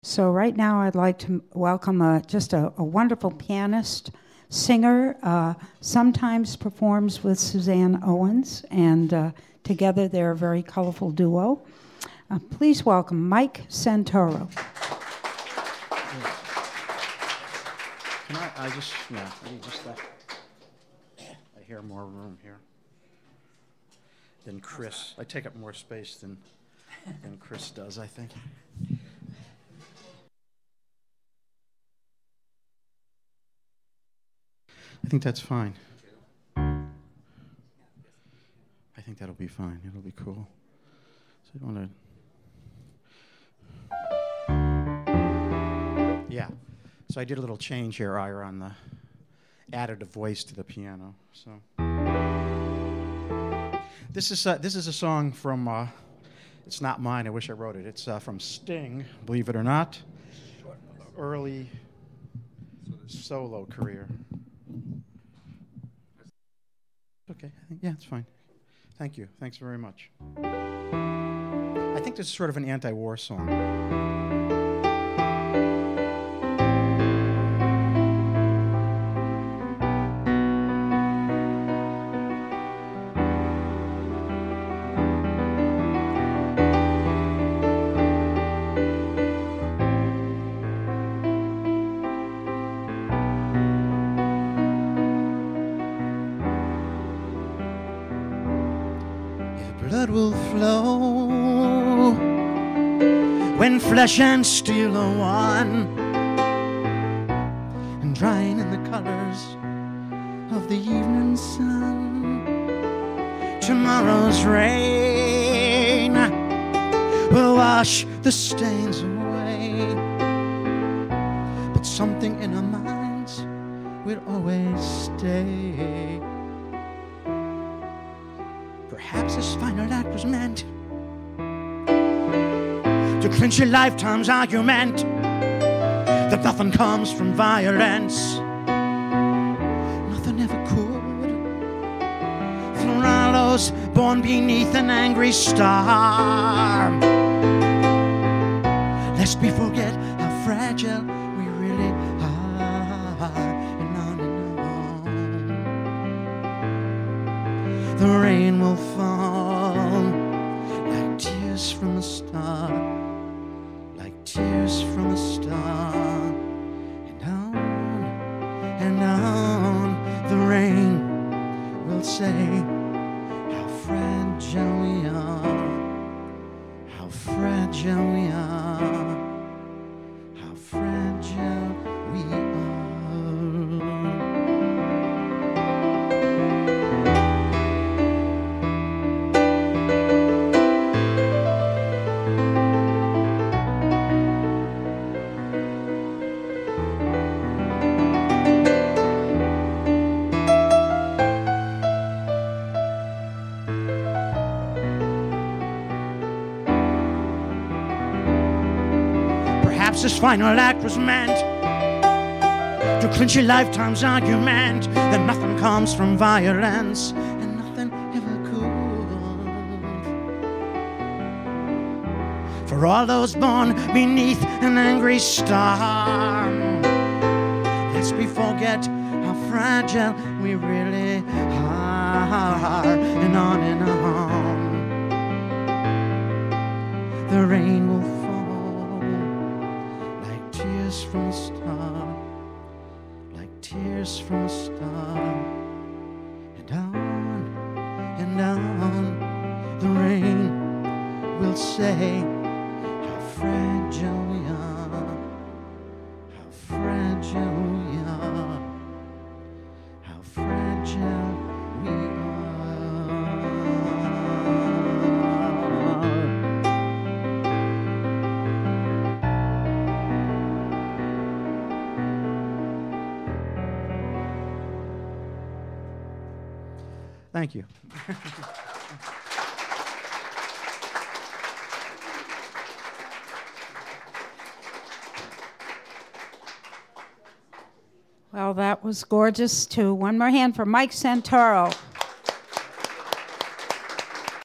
So right now I'd like to welcome just a wonderful pianist, singer, sometimes performs with Suzanne Owens, and together they're a very colorful duo. Please welcome Mike Santoro. Can I hear more room here than Chris. I take up more space than Chris does, I think. I think that's fine. I think that'll be fine. It'll be cool. So I want to... Yeah. So I did a little change here, Ira, on the... added a voice to the piano. So this is a song from... it's not mine. I wish I wrote it. It's from Sting, believe it or not. Early solo career. Okay, yeah, it's fine. Thank you. Thanks very much. I think this is sort of an anti-war song. Blood will flow when flesh and steel are one, and drying in the colors of the evening sun. Tomorrow's rain will wash the stains away, but something in our minds will always stay. Perhaps this final act was meant to clinch a lifetime's argument that nothing comes from violence. Nothing ever could. For all those born beneath an angry star, lest we forget how fragile we really are. And on and on. The rain will fall like tears from a star, like tears from a star, and on the rain will say how fragile we are, how fragile we are, how fragile we are. Perhaps this final act was meant to clinch a lifetime's argument that nothing comes from violence and nothing ever could. For all those born beneath an angry star, lest we forget how fragile we really are. And on and on. The rain will fall from a star, like tears from a star, and on the rain will say how fragile we are, how fragile we are, how fragile we are. Thank you. Well, that was gorgeous, too. One more hand for Mike Santoro.